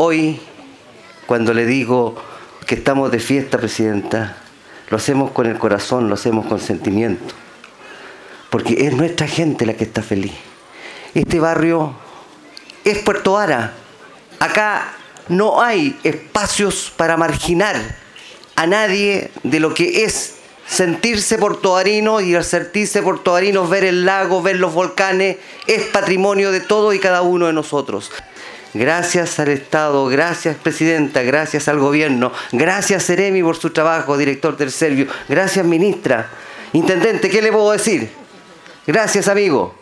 Hoy, cuando le digo que estamos de fiesta, Presidenta, lo hacemos con el corazón, lo hacemos con sentimiento, porque es nuestra gente la que está feliz. Este barrio es Puerto Ara. Acá no hay espacios para marginar a nadie de lo que es sentirse portoarino, y al sentirse portoarinos ver el lago, ver los volcanes, es patrimonio de todos y cada uno de nosotros. Gracias al Estado, gracias Presidenta, gracias al Gobierno, gracias Seremi por su trabajo, director del Servio, gracias Ministra, Intendente, ¿qué le puedo decir? Gracias, amigo.